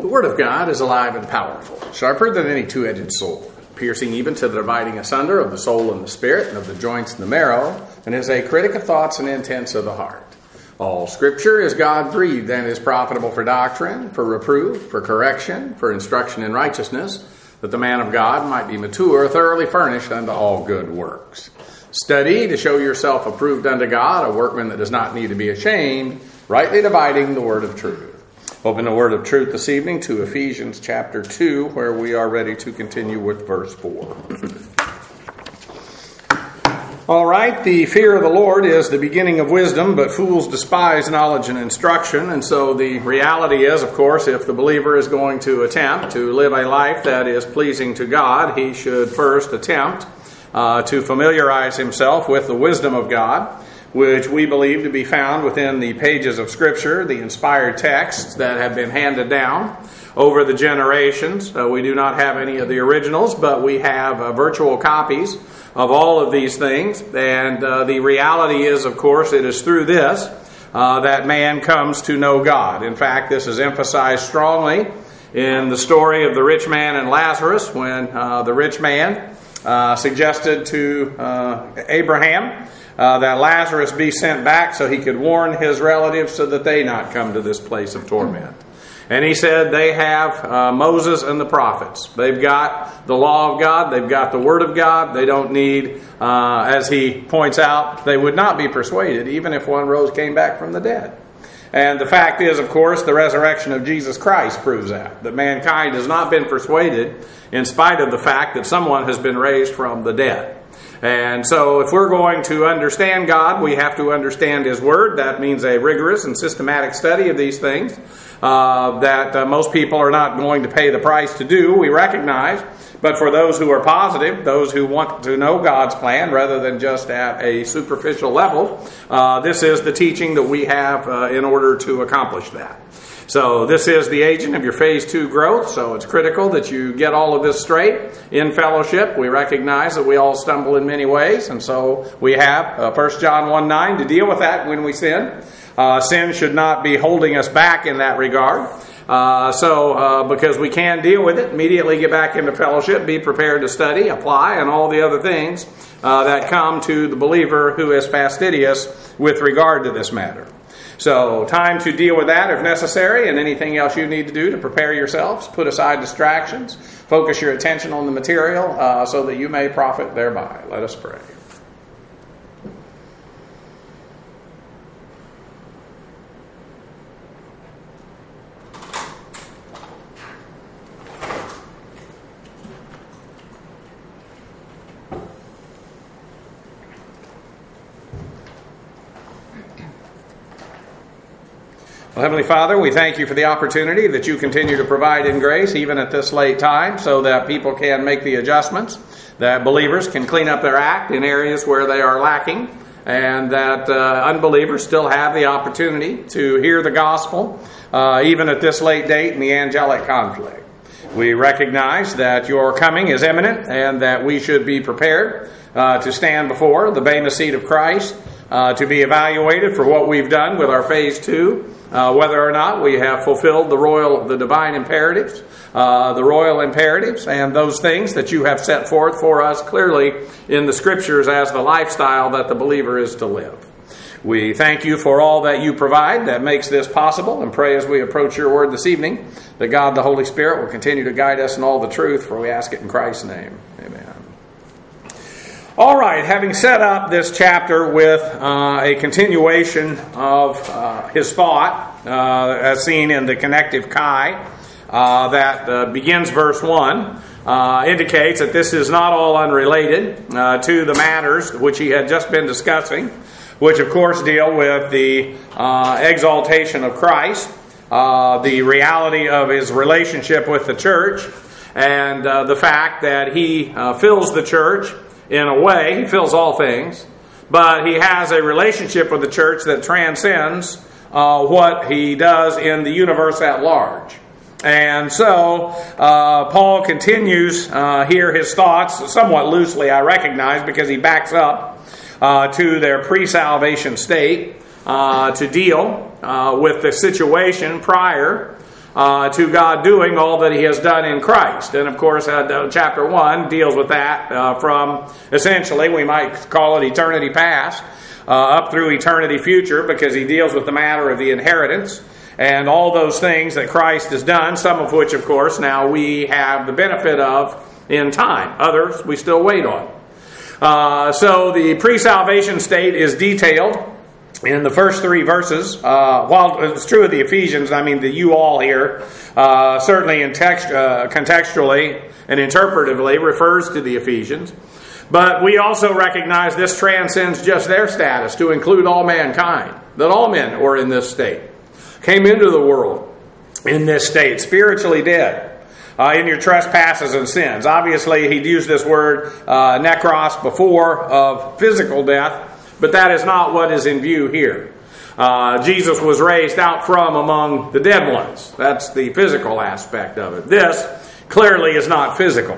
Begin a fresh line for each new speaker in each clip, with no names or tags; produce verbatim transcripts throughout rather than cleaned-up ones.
The Word of God is alive and powerful, sharper than any two-edged sword, piercing even to the dividing asunder of the soul and the spirit, and of the joints and the marrow, and is a critic of thoughts and intents of the heart. All Scripture is God-breathed and is profitable for doctrine, for reproof, for correction, for instruction in righteousness, that the man of God might be mature, thoroughly furnished unto all good works. Study to show yourself approved unto God, a workman that does not need to be ashamed, rightly dividing the word of truth. Open the word of truth this evening to Ephesians chapter two, where we are ready to continue with verse four. All right, the fear of the Lord is the beginning of wisdom, but fools despise knowledge and instruction. And so the reality is, of course, if the believer is going to attempt to live a life that is pleasing to God, he should first attempt uh, to familiarize himself with the wisdom of God, which we believe to be found within the pages of Scripture, the inspired texts that have been handed down over the generations. Uh, we do not have any of the originals, but we have uh, virtual copies of all of these things. And uh, the reality is, of course, it is through this uh, that man comes to know God. In fact, this is emphasized strongly in the story of the rich man and Lazarus, when uh, the rich man uh, suggested to uh, Abraham Uh, that Lazarus be sent back so he could warn his relatives so that they not come to this place of torment. And he said they have uh, Moses and the prophets. They've got the law of God. They've got the word of God. They don't need, uh, as he points out, they would not be persuaded even if one rose came back from the dead. And the fact is, of course, the resurrection of Jesus Christ proves that. That mankind has not been persuaded in spite of the fact that someone has been raised from the dead. And so if we're going to understand God, we have to understand His Word. That means a rigorous and systematic study of these things uh, that uh, most people are not going to pay the price to do, we recognize. But for those who are positive, those who want to know God's plan rather than just at a superficial level, uh, this is the teaching that we have uh, in order to accomplish that. So this is the agent of your phase two growth, so it's critical that you get all of this straight in fellowship. We recognize that we all stumble in many ways, and so we have uh, First John one nine to deal with that when we sin. Uh, sin should not be holding us back in that regard. Uh, so uh, because we can deal with it, immediately get back into fellowship, be prepared to study, apply, and all the other things uh, that come to the believer who is fastidious with regard to this matter. So, time to deal with that if necessary, and anything else you need to do to prepare yourselves. Put aside distractions. Focus your attention on the material uh, so that you may profit thereby. Let us pray. Well, Heavenly Father, we thank you for the opportunity that you continue to provide in grace, even at this late time, so that people can make the adjustments, that believers can clean up their act in areas where they are lacking, and that uh, unbelievers still have the opportunity to hear the gospel, uh, even at this late date in the angelic conflict. We recognize that your coming is imminent, and that we should be prepared uh, to stand before the Bema seat of Christ, uh, to be evaluated for what we've done with our phase two. Uh, whether or not we have fulfilled the royal, the divine imperatives, uh, the royal imperatives, and those things that you have set forth for us clearly in the Scriptures as the lifestyle that the believer is to live. We thank you for all that you provide that makes this possible, and pray as we approach your word this evening that God the Holy Spirit will continue to guide us in all the truth, for we ask it in Christ's name. Amen. All right, having set up this chapter with uh, a continuation of uh, his thought, uh, as seen in the connective chi, uh, that uh, begins verse one, uh, indicates that this is not all unrelated uh, to the matters which he had just been discussing, which of course deal with the uh, exaltation of Christ, uh, the reality of his relationship with the church, and uh, the fact that he uh, fills the church. In a way, he fills all things, but he has a relationship with the church that transcends uh, what he does in the universe at large. And so, uh, Paul continues uh, here his thoughts, somewhat loosely, I recognize, because he backs up uh, to their pre-salvation state uh, to deal uh, with the situation prior uh, to God doing all that He has done in Christ. And of course, uh, chapter one deals with that uh, from essentially, we might call it eternity past, uh, up through eternity future, because he deals with the matter of the inheritance and all those things that Christ has done, some of which, of course, now we have the benefit of in time. Others we still wait on. Uh, so the pre-salvation state is detailed in the first three verses. Uh, while it's true of the Ephesians, I mean the you all here, uh, certainly in text, uh, contextually and interpretively refers to the Ephesians. But we also recognize this transcends just their status to include all mankind, that all men were in this state, came into the world in this state, spiritually dead. Uh, in your trespasses and sins. Obviously, he'd used this word uh, necros before of physical death, but that is not what is in view here. Uh, Jesus was raised out from among the dead ones. That's the physical aspect of it. This clearly is not physical.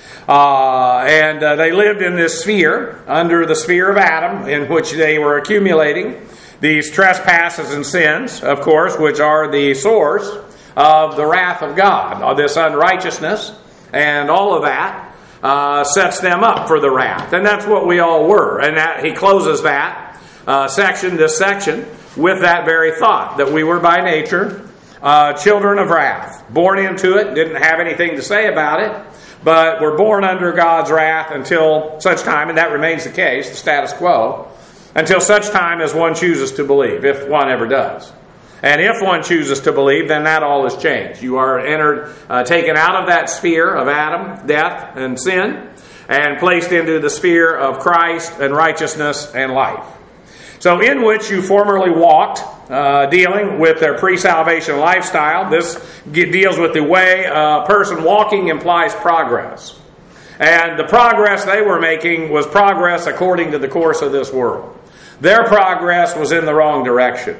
Uh, and uh, they lived in this sphere, under the sphere of Adam, in which they were accumulating these trespasses and sins, of course, which are the source of the wrath of God, of this unrighteousness, and all of that uh, sets them up for the wrath. And that's what we all were. And that, he closes that uh, section, this section, with that very thought, that we were by nature uh, children of wrath, born into it, didn't have anything to say about it, but were born under God's wrath until such time, and that remains the case, the status quo, until such time as one chooses to believe, if one ever does. And if one chooses to believe, then that all has changed. You are entered, uh, taken out of that sphere of Adam, death, and sin, and placed into the sphere of Christ and righteousness and life. So in which you formerly walked, uh, dealing with their pre-salvation lifestyle. This deals with the way a person walking implies progress. And the progress they were making was progress according to the course of this world. Their progress was in the wrong direction.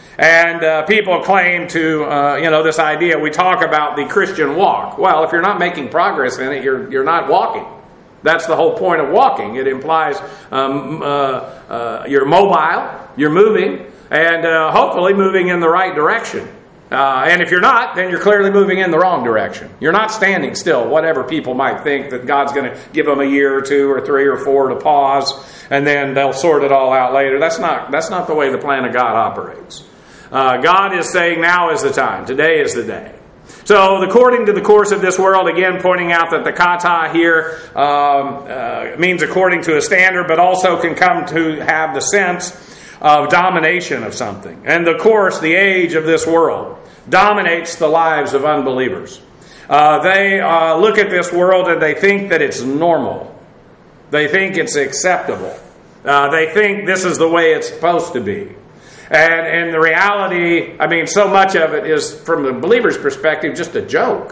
And uh, people claim to, uh, you know, this idea, we talk about the Christian walk. Well, if you're not making progress in it, you're you're not walking. That's the whole point of walking. It implies um, uh, uh, you're mobile, you're moving, and uh, hopefully moving in the right direction. Uh, and if you're not, then you're clearly moving in the wrong direction. You're not standing still, whatever people might think, that God's going to give them a year or two or three or four to pause, and then they'll sort it all out later. That's not that's not the way the plan of God operates. Uh, God is saying now is the time. Today is the day. So according to the course of this world, again pointing out that the kata here um, uh, means according to a standard, but also can come to have the sense of domination of something. And the course, the age of this world, dominates the lives of unbelievers. Uh, they uh, look at this world and they think that it's normal. They think it's acceptable. Uh, they think this is the way it's supposed to be. And and the reality, I mean, so much of it is, from the believer's perspective, just a joke.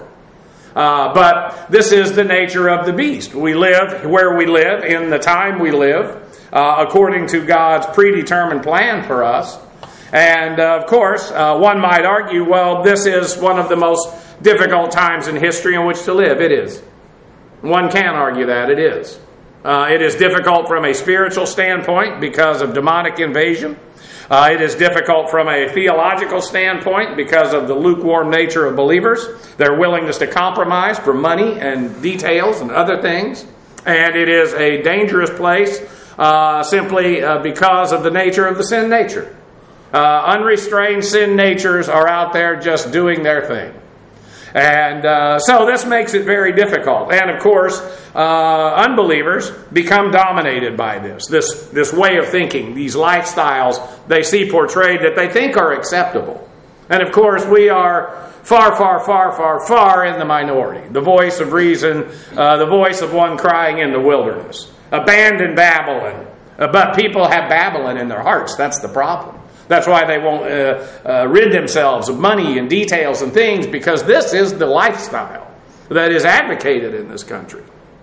Uh, but this is the nature of the beast. We live where we live, in the time we live, uh, according to God's predetermined plan for us. And, uh, of course, uh, one might argue, well, this is one of the most difficult times in history in which to live. It is. One can argue that. It is. Uh, it is difficult from a spiritual standpoint because of demonic invasion. Uh, it is difficult from a theological standpoint because of the lukewarm nature of believers, their willingness to compromise for money and details and other things. And it is a dangerous place uh, simply uh, because of the nature of the sin nature. Uh, unrestrained sin natures are out there just doing their thing. And uh, so this makes it very difficult. And of course, uh, unbelievers become dominated by this, this, this way of thinking, these lifestyles they see portrayed that they think are acceptable. And of course, we are far, far, far, far, far in the minority. The voice of reason, uh, the voice of one crying in the wilderness. Abandon Babylon. Uh, but people have Babylon in their hearts. That's the problem. That's why they won't uh, uh, rid themselves of money and details and things, because this is the lifestyle that is advocated in this country.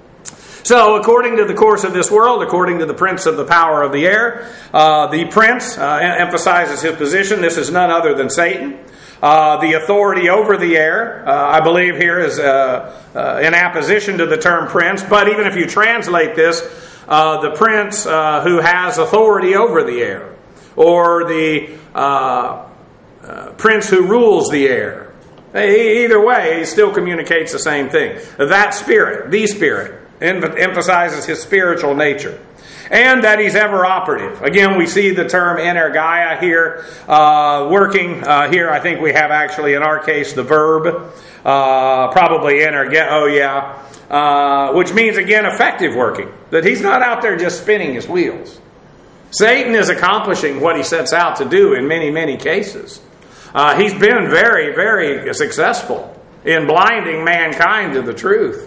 So, according to the course of this world, according to the prince of the power of the air, uh, the prince uh, emphasizes his position. This is none other than Satan. Uh, the authority over the air, uh, I believe here is uh, uh, in apposition to the term prince. But even if you translate this, uh, the prince uh, who has authority over the air, or the uh, uh, prince who rules the air, Either way, he still communicates the same thing. That Spirit, the Spirit, emphasizes his spiritual nature. And that he's ever operative. Again, we see the term energeia here, uh, working. Uh, here, I think we have actually, in our case, the verb, uh, probably energe, oh yeah, uh, which means, again, effective working. That he's not out there just spinning his wheels. Satan is accomplishing what he sets out to do in many, many cases. Uh, he's been very, very successful in blinding mankind to the truth.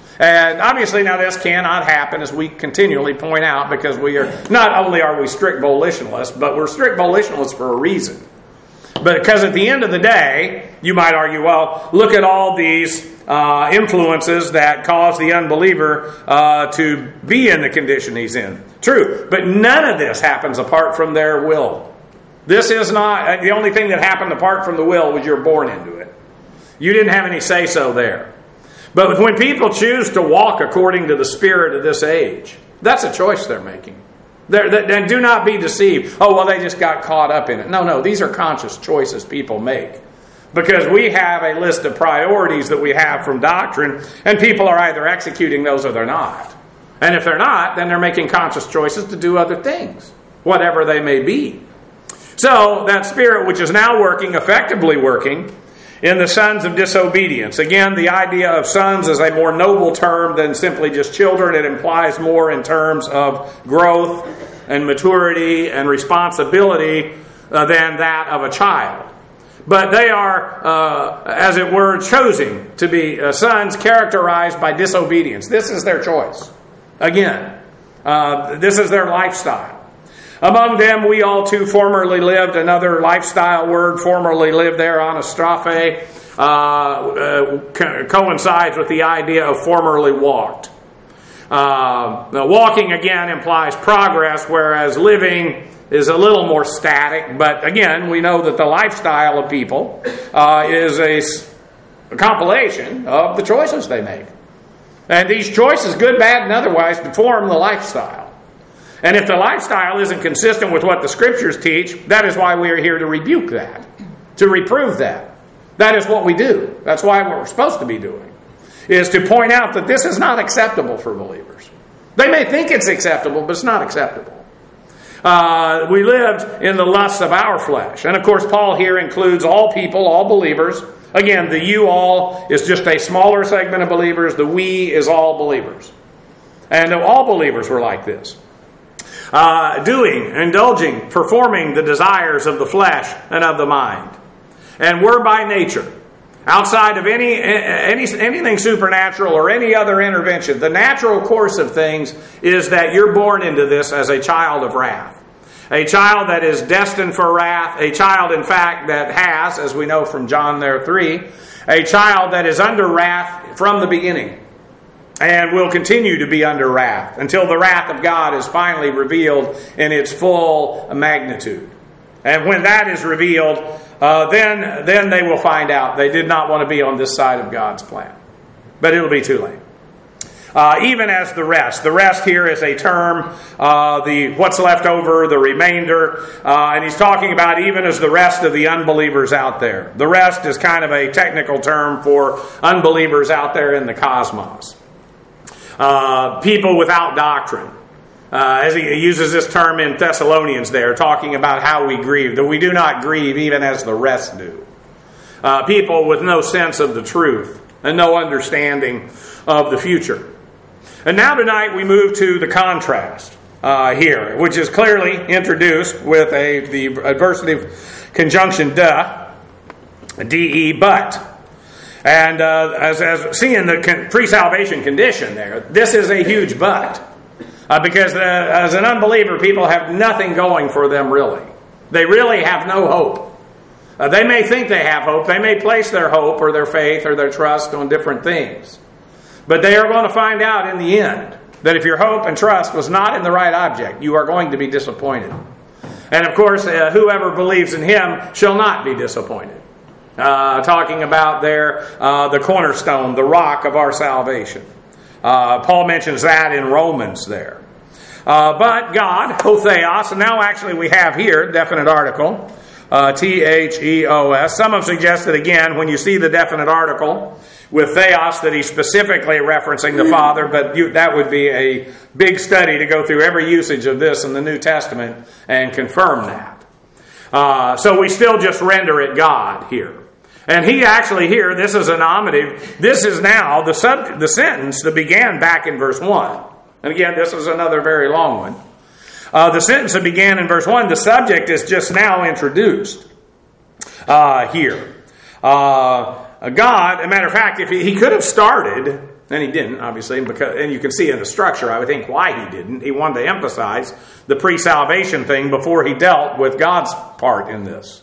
And obviously now this cannot happen, as we continually point out, because we are, not only are we strict volitionalists, but we're strict volitionalists for a reason. Because at the end of the day, you might argue, well, look at all these uh, influences that cause the unbeliever uh, to be in the condition he's in. True, but none of this happens apart from their will. This is not, the only thing that happened apart from the will was you're born into it. You didn't have any say-so there. But when people choose to walk according to the spirit of this age, that's a choice they're making. They're, they, and do not be deceived. Oh, well, they just got caught up in it. No, no, these are conscious choices people make. Because we have a list of priorities that we have from doctrine, and people are either executing those or they're not. And if they're not, then they're making conscious choices to do other things, whatever they may be. So, that spirit which is now working, effectively working, in the sons of disobedience. Again, the idea of sons is a more noble term than simply just children. It implies more in terms of growth and maturity and responsibility uh, than that of a child. But they are, uh, as it were, chosen to be uh, sons characterized by disobedience. This is their choice. Again, uh, this is their lifestyle. Among them, we all too formerly lived. Another lifestyle word, formerly lived there, anastrophe, uh, uh, co- coincides with the idea of formerly walked. Uh, now walking, again, implies progress, whereas living is a little more static. But again, we know that the lifestyle of people uh, is a, a compilation of the choices they make. And these choices, good, bad, and otherwise, form the lifestyle. And if the lifestyle isn't consistent with what the Scriptures teach, that is why we are here to rebuke that, to reprove that. That is what we do. That's why what we're supposed to be doing, is to point out that this is not acceptable for believers. They may think it's acceptable, but it's not acceptable. Uh, we lived in the lusts of our flesh. And of course, Paul here includes all people, all believers. Again, the you all is just a smaller segment of believers. The we is all believers. And all believers were like this. Uh, doing, indulging, performing the desires of the flesh and of the mind. And we're by nature, outside of any, any anything supernatural or any other intervention, the natural course of things is that you're born into this as a child of wrath. A child that is destined for wrath, a child, in fact, that has, as we know from John there three, a child that is under wrath from the beginning. And will continue to be under wrath until the wrath of God is finally revealed in its full magnitude. And when that is revealed, uh, then, then they will find out they did not want to be on this side of God's plan. But it'll be too late. Uh, even as the rest. The rest here is a term, uh, the what's left over, the remainder. Uh, and he's talking about even as the rest of the unbelievers out there. The rest is kind of a technical term for unbelievers out there in the cosmos. Uh, people without doctrine. Uh, as he uses this term in Thessalonians there, talking about how we grieve. That we do not grieve even as the rest do. Uh, people with no sense of the truth and no understanding of the future. And now tonight we move to the contrast uh, here, which is clearly introduced with a the adversative conjunction da, de, but. And uh, as, as seeing the con- pre-salvation condition there, this is a huge but. Uh, because the, as an unbeliever, people have nothing going for them really. They really have no hope. Uh, they may think they have hope. They may place their hope or their faith or their trust on different things. But they are going to find out in the end that if your hope and trust was not in the right object, you are going to be disappointed. And of course, uh, whoever believes in Him shall not be disappointed. Uh, talking about there, uh, the cornerstone, the rock of our salvation. Uh, Paul mentions that in Romans there. Uh, but God, ho theos, and now actually we have here, definite article, Uh, T H E O S. Some have suggested, again, when you see the definite article with theos, that he's specifically referencing the Father, but you, that would be a big study to go through every usage of this in the New Testament and confirm that. Uh, so we still just render it God here. And he actually here, this is a nominative, this is now the, sub, the sentence that began back in verse one. And again, this is another very long one. Uh, the sentence that began in verse one, the subject is just now introduced uh, here. Uh, God, as a matter of fact, if he, he could have started, and he didn't, obviously, because, and you can see in the structure, I would think, why he didn't. He wanted to emphasize the pre-salvation thing before he dealt with God's part in this.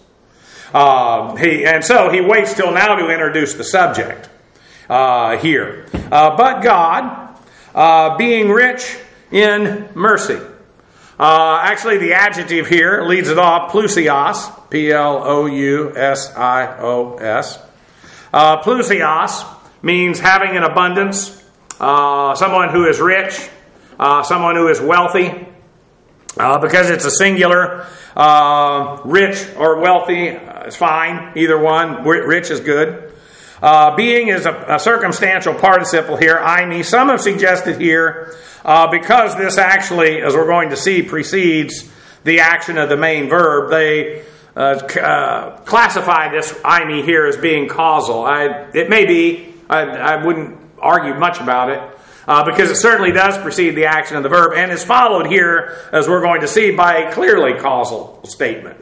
Uh, he, and so he waits till now to introduce the subject uh, here. Uh, but God, uh, being rich in mercy. Uh, actually, the adjective here leads it off, plusios, P L O U S I O S. Uh, plusios means having an abundance, uh, someone who is rich, uh, someone who is wealthy. Uh, because it's a singular, uh, rich or wealthy uh, is fine, either one. Rich is good. Uh, being is a, a circumstantial participle here, eimi. Some have suggested here, uh, because this actually, as we're going to see, precedes the action of the main verb, they uh, uh, classify this eimi here as being causal. I, it may be. I, I wouldn't argue much about it, uh, because it certainly does precede the action of the verb and is followed here, as we're going to see, by a clearly causal statement.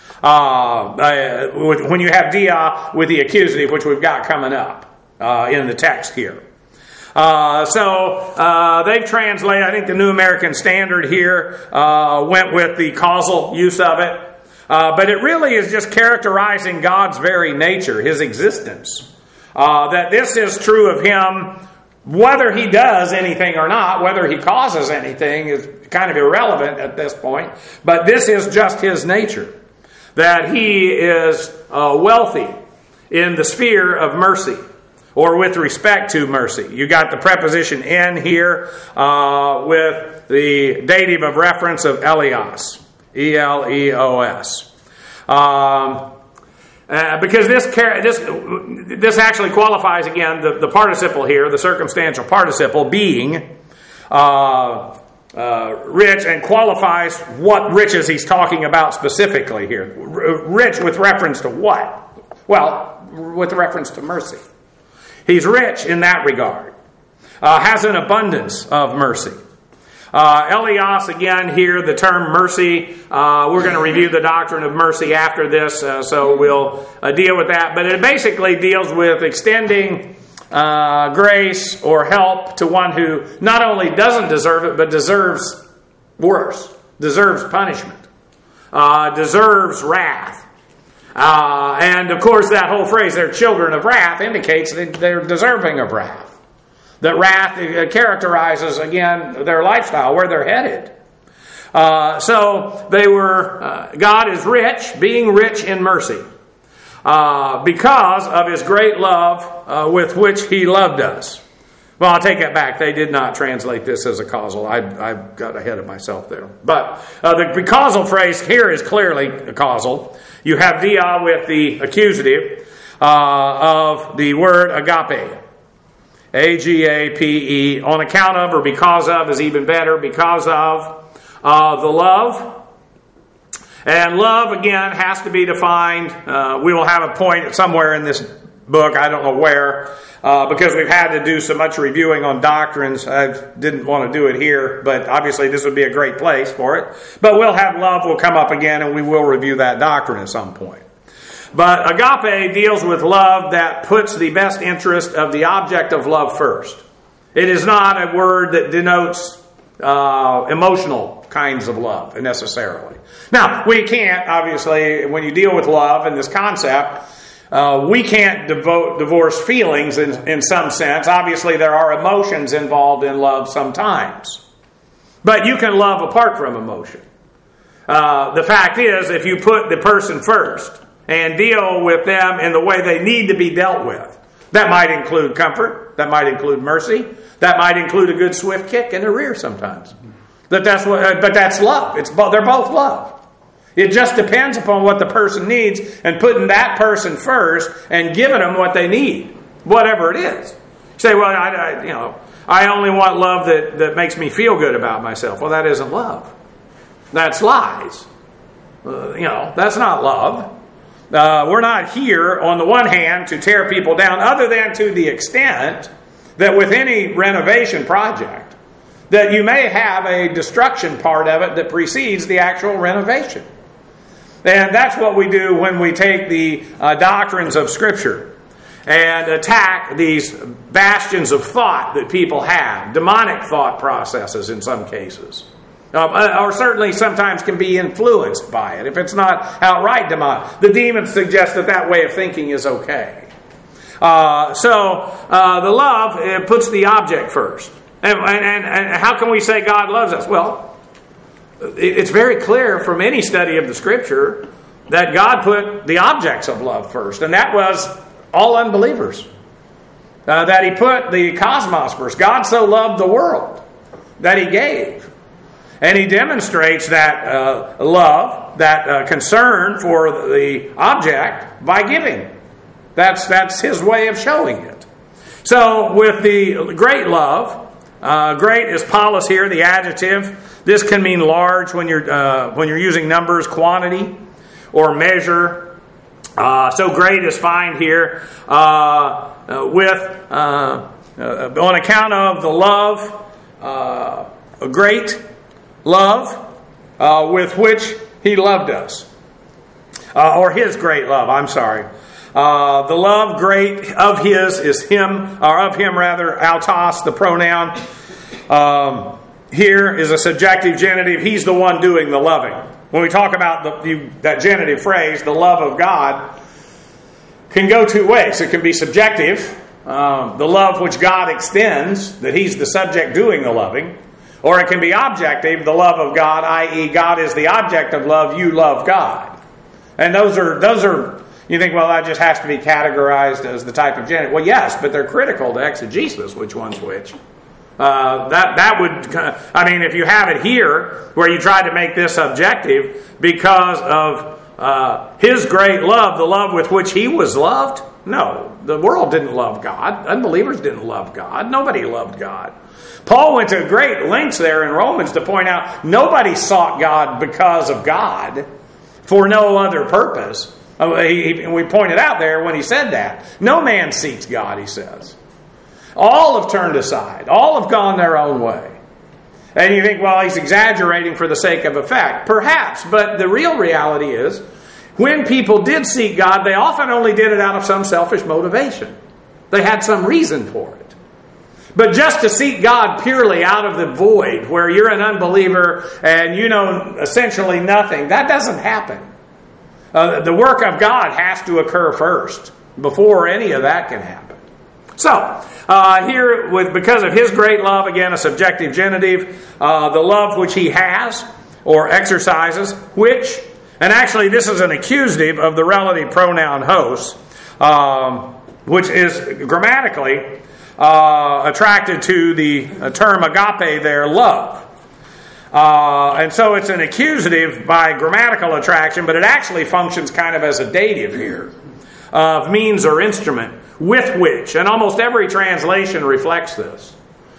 Uh, uh, when you have dia with the accusative, which we've got coming up uh, in the text here. Uh, so uh, they've translated, I think the New American Standard here uh, went with the causal use of it. Uh, but it really is just characterizing God's very nature, His existence. Uh, that this is true of Him, whether He does anything or not, whether He causes anything is kind of irrelevant at this point. But this is just His nature. That He is uh, wealthy in the sphere of mercy, or with respect to mercy. You got the preposition in here uh, with the dative of reference of Eleos, E L E O S. Um, uh, because this this this actually qualifies, again, the, the participle here, the circumstantial participle, being uh, uh, rich, and qualifies what riches he's talking about specifically here. R- rich with reference to what? Well, with reference to mercy. He's rich in that regard. Uh, has an abundance of mercy. Uh, Eleos, again, here, the term mercy. Uh, we're going to review the doctrine of mercy after this, uh, so we'll uh, deal with that. But it basically deals with extending uh, grace or help to one who not only doesn't deserve it, but deserves worse, deserves punishment, uh, deserves wrath. Uh, and, of course, that whole phrase, they're children of wrath, indicates that they're deserving of wrath. That wrath characterizes, again, their lifestyle, where they're headed. Uh, so, they were, uh, God is rich, being rich in mercy, uh, because of His great love uh, with which He loved us. Well, I'll take that back. They did not translate this as a causal. I, I got ahead of myself there. But uh, the causal phrase here is clearly a causal. You have dia with the accusative uh, of the word agape. A G A P E. On account of, or because of is even better. Because of uh, the love. And love, again, has to be defined. Uh, we will have a point somewhere in this book, I don't know where, uh, because we've had to do so much reviewing on doctrines. I didn't want to do it here, but obviously this would be a great place for it. But we'll have love will come up again, and we will review that doctrine at some point. But agape deals with love that puts the best interest of the object of love first. It is not a word that denotes uh, emotional kinds of love necessarily. Now, we can't, obviously, when you deal with love and this concept, Uh, we can't devote, divorce feelings in, in some sense. Obviously, there are emotions involved in love sometimes. But you can love apart from emotion. Uh, the fact is, if you put the person first and deal with them in the way they need to be dealt with, that might include comfort, that might include mercy, that might include a good swift kick in the rear sometimes. That that's what, uh, but that's love. It's both, they're both love. It just depends upon what the person needs and putting that person first and giving them what they need, whatever it is. You say, well, I, I, you know, I only want love that, that makes me feel good about myself. Well, that isn't love. That's lies. Uh, you know, that's not love. Uh, we're not here, on the one hand, to tear people down, other than to the extent that with any renovation project, that you may have a destruction part of it that precedes the actual renovation. And that's what we do when we take the uh, doctrines of Scripture and attack these bastions of thought that people have, demonic thought processes in some cases. Uh, or certainly sometimes can be influenced by it, if it's not outright demonic. The demons suggest that that way of thinking is okay. Uh, so, uh, the love, it puts the object first. And, and, and how can we say God loves us? Well, it's very clear from any study of the Scripture that God put the objects of love first. And that was all unbelievers. Uh, that He put the cosmos first. God so loved the world that He gave. And He demonstrates that uh, love, that uh, concern for the object by giving. That's, that's His way of showing it. So with the great love, uh, great is polis here, the adjective. This can mean large when you're uh, when you're using numbers, quantity, or measure. Uh, so great is fine here. Uh, uh, with uh, uh, on account of the love, uh, a great love uh, with which He loved us. Uh, or His great love, I'm sorry. Uh, the love great of His is Him, or of Him rather, autos, the pronoun. Um, here is a subjective genitive. He's the one doing the loving. When we talk about the, the, that genitive phrase, the love of God, can go two ways. It can be subjective, um, the love which God extends, that He's the subject doing the loving. Or it can be objective, the love of God, that is God is the object of love, you love God. And those are, those are, you think, well, that just has to be categorized as the type of genitive. Well, yes, but they're critical to exegesis, which one's which. Uh, that that would, I mean, if you have it here, where you try to make this objective because of uh, His great love, the love with which He was loved, no, the world didn't love God. Unbelievers didn't love God. Nobody loved God. Paul went to great lengths there in Romans to point out nobody sought God because of God for no other purpose. Uh, he, he, we pointed out there when he said that. No man seeks God, he says. All have turned aside. All have gone their own way. And you think, well, he's exaggerating for the sake of effect. Perhaps, but the real reality is, when people did seek God, they often only did it out of some selfish motivation. They had some reason for it. But just to seek God purely out of the void, where you're an unbeliever and you know essentially nothing, that doesn't happen. Uh, the work of God has to occur first, before any of that can happen. So, uh, here, with because of His great love, again, a subjective genitive, uh, the love which He has, or exercises, which, and actually this is an accusative of the relative pronoun hos, um, which is grammatically uh, attracted to the uh, term agape there, love. Uh, and so it's an accusative by grammatical attraction, but it actually functions kind of as a dative here, of means or instrument, with which, and almost every translation reflects this,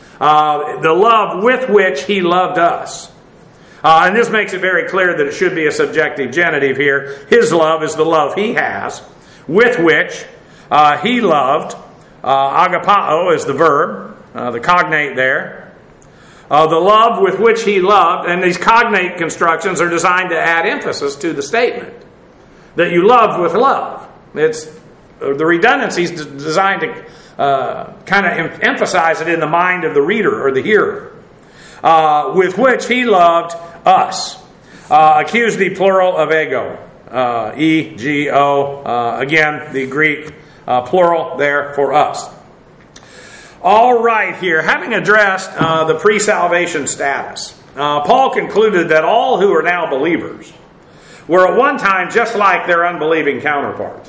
uh, the love with which He loved us. Uh, and this makes it very clear that it should be a subjective genitive here. His love is the love He has, with which uh, He loved. Uh, agapao is the verb, uh, the cognate there. Uh, the love with which He loved, and these cognate constructions are designed to add emphasis to the statement, that you loved with love. It's the redundancy is designed to uh, kind of em- emphasize it in the mind of the reader or the hearer. Uh, with which He loved us. Uh, accusative plural of ego. Uh, E G O. Uh, again, the Greek uh, plural there for us. All right, here, having addressed uh, the pre-salvation status, uh, Paul concluded that all who are now believers were at one time just like their unbelieving counterparts.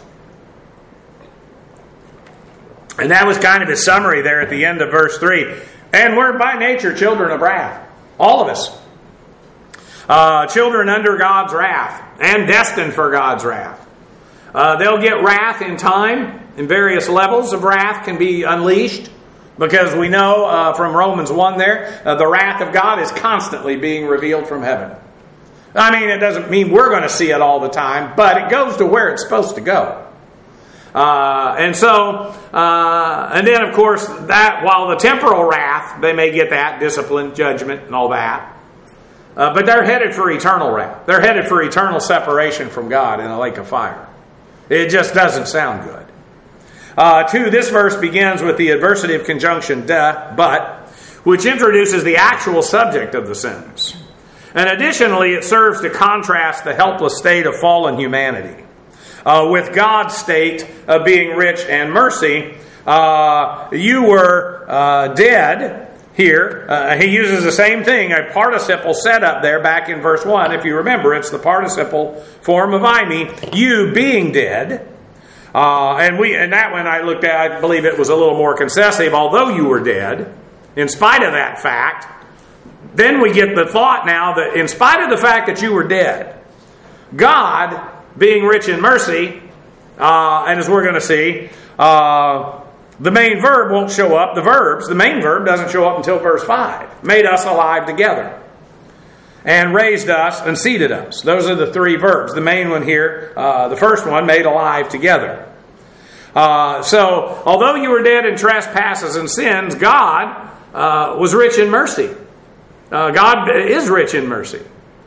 And that was kind of his summary there at the end of verse three. And we're by nature children of wrath. All of us. Uh, children under God's wrath. and destined for God's wrath. Uh, they'll get wrath in time, and various levels of wrath can be unleashed, because we know uh, from Romans one there, uh, the wrath of God is constantly being revealed from heaven. I mean, it doesn't mean we're going to see it all the time, but it goes to where it's supposed to go. Uh, and so, uh, and then of course, that while the temporal wrath, they may get that, discipline, judgment, and all that. Uh, but they're headed for eternal wrath. They're headed for eternal separation from God in a lake of fire. It just doesn't sound good. Uh, two, this verse begins with the adversative conjunction de, but, which introduces the actual subject of the sentence. And additionally, it serves to contrast the helpless state of fallen humanity uh, with God's state of being rich and mercy. Uh, you were uh, dead here. Uh, he uses the same thing, a participle setup there back in verse one. If you remember, it's the participle form of I me, you being dead. Uh, and we, and that one I looked at, I believe it was a little more concessive, although you were dead. In spite of that fact, then we get the thought now that in spite of the fact that you were dead, God, being rich in mercy, uh, and as we're going to see, uh, the main verb won't show up. The verbs, the main verb doesn't show up until verse five. Made us alive together. And raised us and seated us. Those are the three verbs. The main one here, uh, the first one, made alive together. Uh, so, although you were dead in trespasses and sins, God uh, was rich in mercy. Uh, God is rich in mercy.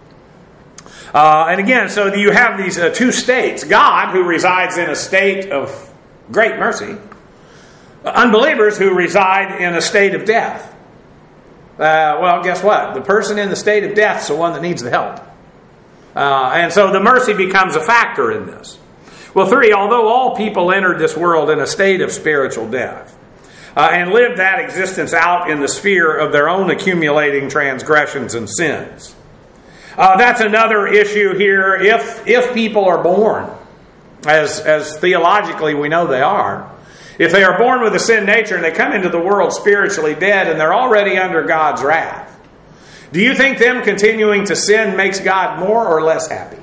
Uh, and again, so you have these uh, two states. God, who resides in a state of great mercy. Unbelievers who reside in a state of death. Uh, well, guess what? The person in the state of death is the one that needs the help. Uh, and so the mercy becomes a factor in this. Well, three, although all people entered this world in a state of spiritual death uh, and lived that existence out in the sphere of their own accumulating transgressions and sins. Uh, that's another issue here. If if people are born, as, as theologically we know they are, if they are born with a sin nature and they come into the world spiritually dead and they're already under God's wrath, do you think them continuing to sin makes God more or less happy?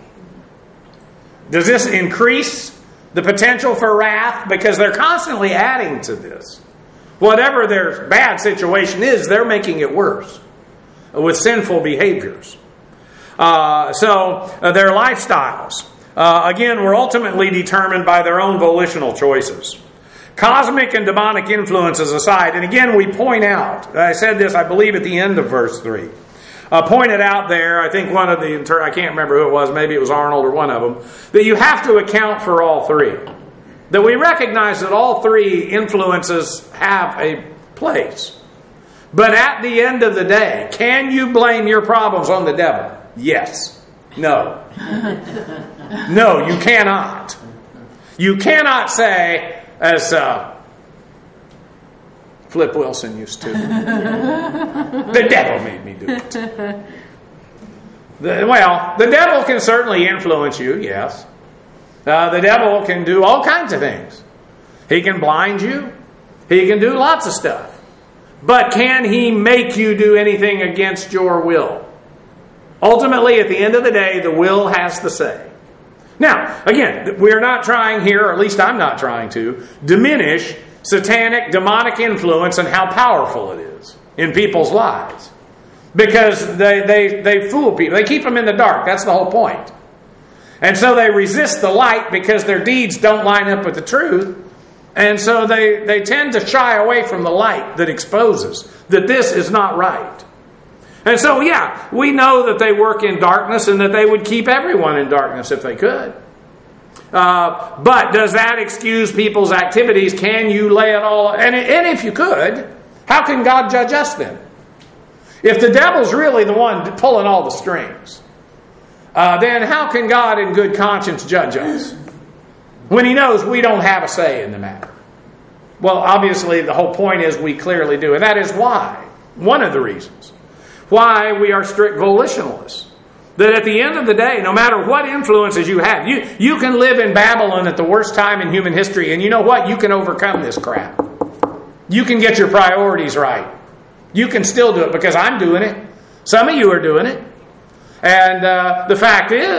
Does this increase the potential for wrath? Because they're constantly adding to this. Whatever their bad situation is, they're making it worse with sinful behaviors. Uh, so uh, their lifestyles, uh, again, were ultimately determined by their own volitional choices. Cosmic and demonic influences aside, and again we point out, I said this I believe at the end of verse three, uh, pointed out there, I think one of the, I can't remember who it was, maybe it was Arnold or one of them, that you have to account for all three. That we recognize that all three influences have a place. But at the end of the day, can you blame your problems on the devil? Yes. No. No, you cannot. You cannot say, as uh, Flip Wilson used to, the devil made me do it. The, well, the devil can certainly influence you, yes. Uh, the devil can do all kinds of things. He can blind you. He can do lots of stuff. But can he make you do anything against your will? Ultimately, at the end of the day, the will has the say. Now, again, we're not trying here, or at least I'm not trying to, diminish satanic, demonic influence and how powerful it is in people's lives. Because they, they, they fool people. They keep them in the dark. That's the whole point. And so they resist the light because their deeds don't line up with the truth. And so they, they tend to shy away from the light that exposes that this is not right. And so, yeah, we know that they work in darkness and that they would keep everyone in darkness if they could. Uh, but does that excuse people's activities? Can you lay it all? And, and if you could, how can God judge us then? If the devil's really the one pulling all the strings, uh, then how can God in good conscience judge us when he knows we don't have a say in the matter? Well, obviously, the whole point is we clearly do. And that is why, one of the reasons, why we are strict volitionalists. That at the end of the day, no matter what influences you have, you, you can live in Babylon at the worst time in human history, and you know what? You can overcome this crap. You can get your priorities right. You can still do it, because I'm doing it. Some of you are doing it. And uh, the fact is,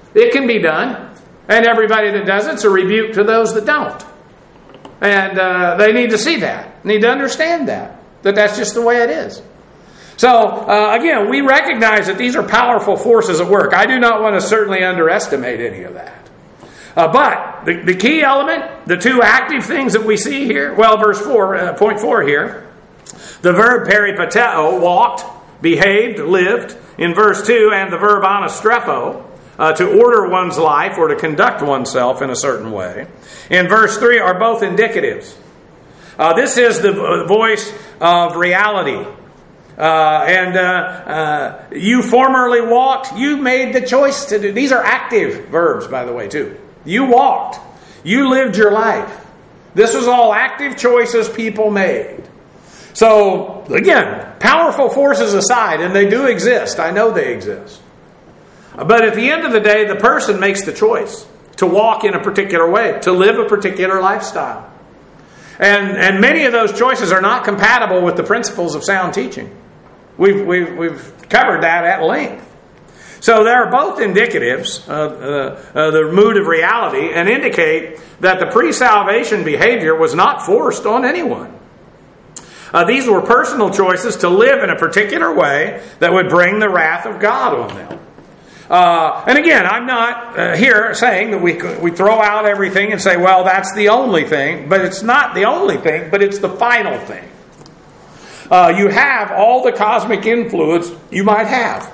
It can be done. And everybody that does it's a rebuke to those that don't. And uh, they need to see that. Need to understand that. That that's just the way it is. So, uh, again, we recognize that these are powerful forces at work. I do not want to certainly underestimate any of that. Uh, but the, the key element, the two active things that we see here, well, verse four, uh, point four here, the verb peripateo, walked, behaved, lived, in verse two, and the verb anastrepho, uh, to order one's life or to conduct oneself in a certain way, in verse three are both indicatives. Uh, this is the voice of reality. Uh, and uh, uh, you formerly walked, you made the choice to do. These are active verbs, by the way, too. You walked. You lived your life. This was all active choices people made. So, again, powerful forces aside, and they do exist. I know they exist. But at the end of the day, the person makes the choice to walk in a particular way, to live a particular lifestyle. And, and many of those choices are not compatible with the principles of sound teaching. We've, we've, we've covered that at length. So there are both indicatives, uh, uh, uh, the mood of reality, and indicate that the pre-salvation behavior was not forced on anyone. Uh, these were personal choices to live in a particular way that would bring the wrath of God on them. Uh, and again, I'm not uh, here saying that we we throw out everything and say, well, that's the only thing. But it's not the only thing, but it's the final thing. Uh, you have all the cosmic influence you might have.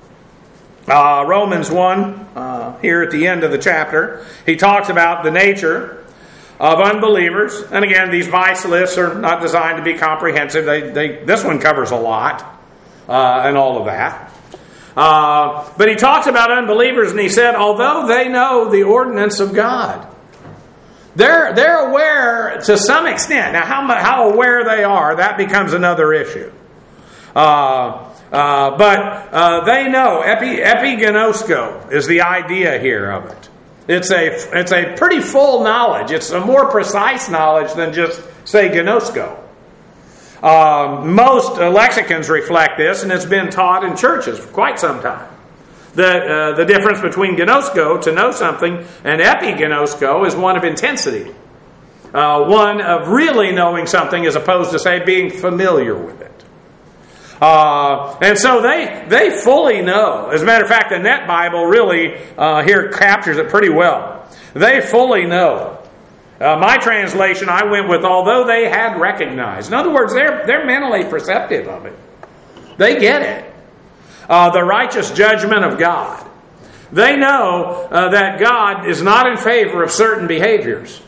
Uh, Romans one, uh, here at the end of the chapter, he talks about the nature of unbelievers. And again, these vice lists are not designed to be comprehensive. They, they, this one covers a lot uh, and all of that. Uh, but he talks about unbelievers and he said, although they know the ordinance of God, They're they're aware to some extent. Now, how how aware they are, that becomes another issue. Uh, uh, but uh, they know. Epi, epigenosko is the idea here of it. It's a it's a pretty full knowledge. It's a more precise knowledge than just say gnosko. Uh, most uh, lexicons reflect this, and it's been taught in churches for quite some time. The, uh, the difference between gnosko, to know something, and epigenosko is one of intensity. Uh, one of really knowing something as opposed to, say, being familiar with it. Uh, and so they they fully know. As a matter of fact, the Net Bible really uh, here captures it pretty well. They fully know. Uh, my translation, I went with, although they had recognized. In other words, they're, they're mentally perceptive of it. They get it. Uh, the righteous judgment of God. They know uh, that God is not in favor of certain behaviors.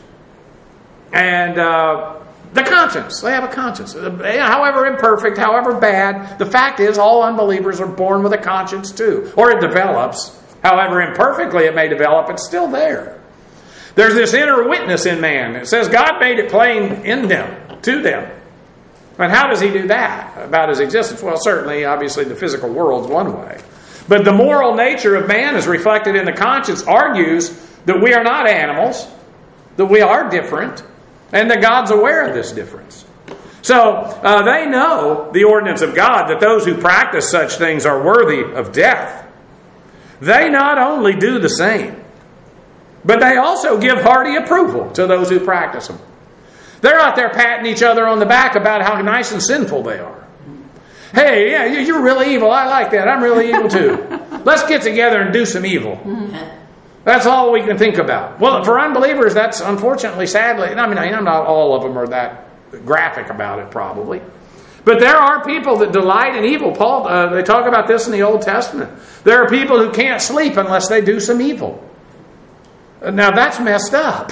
And uh, the conscience. They have a conscience. Uh, however imperfect, however bad, the fact is all unbelievers are born with a conscience too. Or it develops. However imperfectly it may develop, it's still there. There's this inner witness in man. It says God made it plain in them, to them. And how does he do that about his existence? Well, certainly, obviously, the physical world's one way. But the moral nature of man is reflected in the conscience, argues that we are not animals, that we are different, and that God's aware of this difference. So, uh, they know the ordinance of God, that those who practice such things are worthy of death. They not only do the same, but they also give hearty approval to those who practice them. They're out there patting each other on the back about how nice and sinful they are. Hey, yeah, you're really evil. I like that. I'm really evil too. Let's get together and do some evil. That's all we can think about. Well, for unbelievers, that's unfortunately, sadly, I mean, I'm not all of them are that graphic about it probably. But there are people that delight in evil. Paul, uh, they talk about this in the Old Testament. There are people who can't sleep unless they do some evil. Now, that's messed up.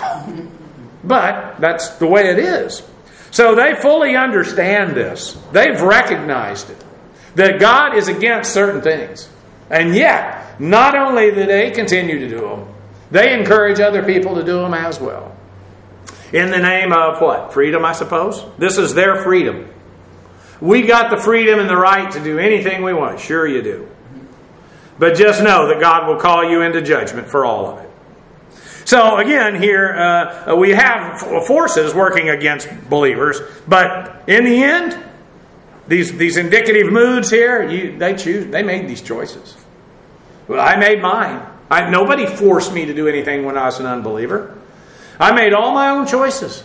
But that's the way it is. So they fully understand this. They've recognized it. That God is against certain things. And yet, not only do they continue to do them, they encourage other people to do them as well. In the name of what? Freedom, I suppose? This is their freedom. We got the freedom and the right to do anything we want. Sure you do. But just know that God will call you into judgment for all of it. So again, here uh, we have forces working against believers, but in the end, these these indicative moods here, you, they choose. They made these choices. Well, I made mine. I, nobody forced me to do anything when I was an unbeliever. I made all my own choices.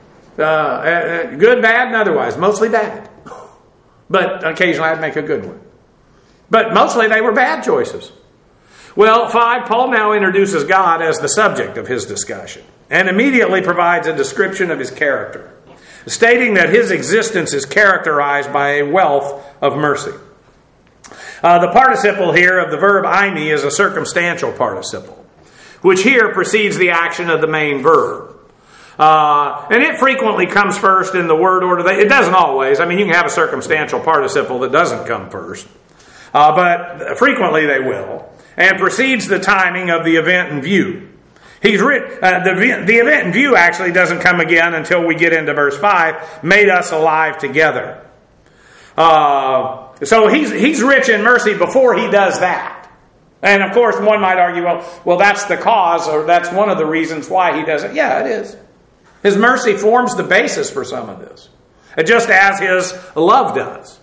Uh, good, bad, and otherwise. Mostly bad. But occasionally I'd make a good one. But mostly they were bad choices. Well, five, Paul now introduces God as the subject of his discussion and immediately provides a description of his character, stating that his existence is characterized by a wealth of mercy. Uh, the participle here of the verb eimi is a circumstantial participle, which here precedes the action of the main verb. Uh, and it frequently comes first in the word order. It doesn't always. I mean, you can have a circumstantial participle that doesn't come first. Uh, but frequently they will. And precedes the timing of the event in view. He's writ- uh, the, the event in view actually doesn't come again until we get into verse five. Made us alive together. Uh, so he's, he's rich in mercy before he does that. And of course, one might argue, well, well, that's the cause, or that's one of the reasons why he does it. Yeah, it is. His mercy forms the basis for some of this, just as his love does.